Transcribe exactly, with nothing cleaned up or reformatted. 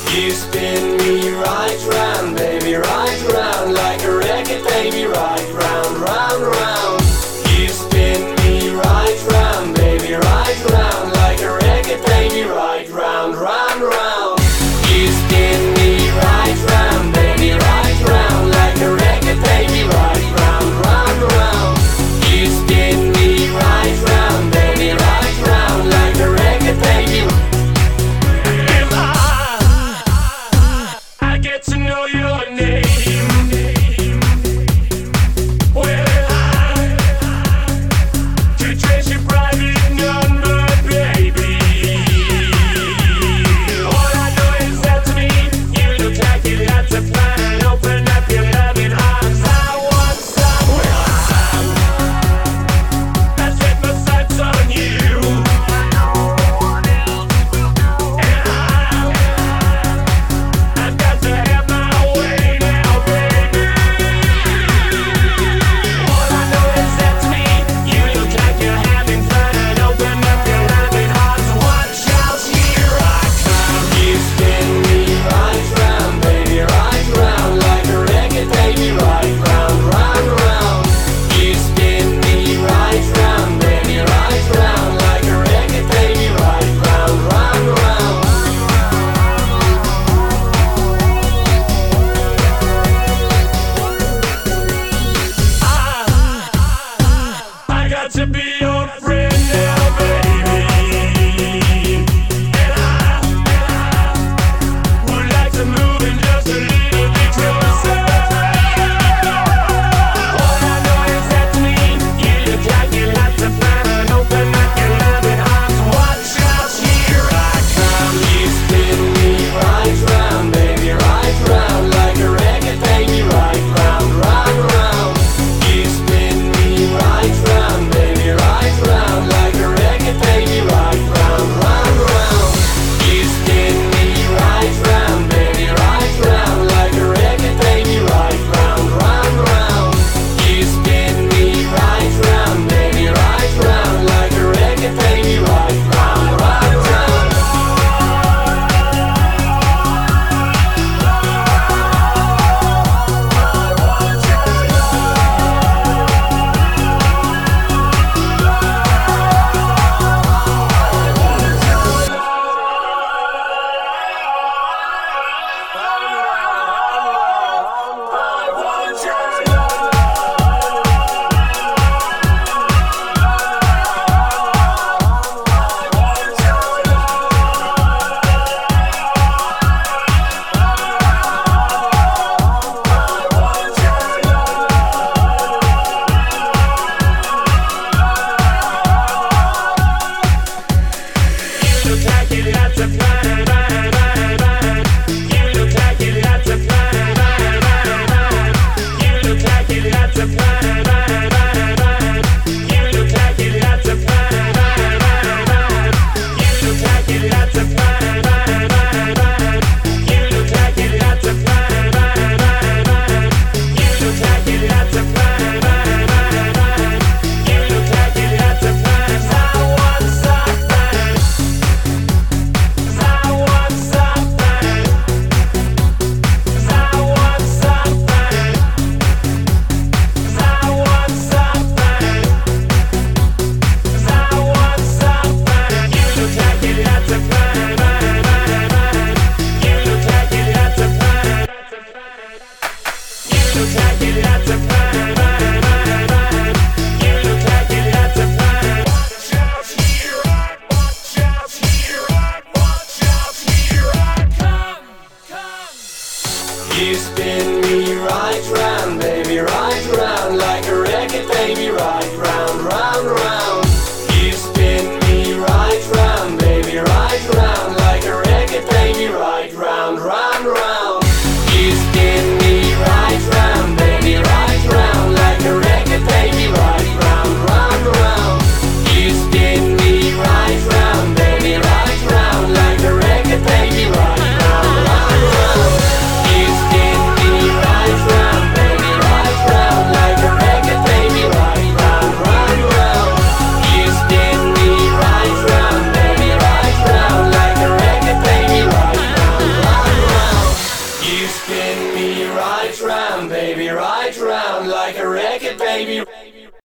You spin me right round, baby, right round, like a record, baby, right round, round, round. You spin me right round, baby, right round, like a record, baby, right round, round, round. You spin me right round, baby, right round, like a record, baby, right round, round, round. You spin me right round, baby, right round, like a record, baby. To know your name, well, I to trace your private number, baby. All I know is that to me, you look like you got to plan and open up your loving arms. I want someone that set my sights on you, and I, I've got to have my way now, baby. All I know is that to me, you look like you're having fun and open up your loving arms. Watch out, here I come. You spin me right round, baby, right round, like a record, baby, right round, round, round. You spin me right round, baby, right round, like a record, baby, right round, round, round. I got to be your friend now, baby. And I, would like to move in just a little bit closer. All I know is that to me, you look like you have to find and open up your loving arms. Watch out, here I come. You spin me right round, baby, right round, like a record, baby, right round, round, round. You spin me right round, baby, right round, like a record, baby, right round, round, round. You spin me right round, baby, right round, like a record, baby, right round, round, round. You spin me right round, baby, right round, like a record, baby, right round, round, round. You look like you got to find, find, find, find. You look like you got to find, find, find, find. You look like you got to find, find, find, find. You look like you got to find, find, find, find. You look like you got to find, find, find, find. You look like you got to find, find, find, find. You look like you got to find, find, find, find. You look like you got to find someone, something. I want something. I want something. I want something. I want something. You look like you got to find, find, find, find. You look like you got to find. You look like you got to find, find, find, find. You look like you got to find. Watch out, here I, watch out, here I, watch out, here I come, come. You spin me right round, baby, right round, like a record, baby, right round, round, round. You spin me right round, baby, right round, like a record, baby, right round, round, round. You spin me right round, baby, right round, like a record, baby, right round, round, round. You spin me right round, baby, right round, like a record, baby, right round, round, round. You spin me right round, baby, right round, like a record, baby, right round, right round, baby, right round like a record, baby.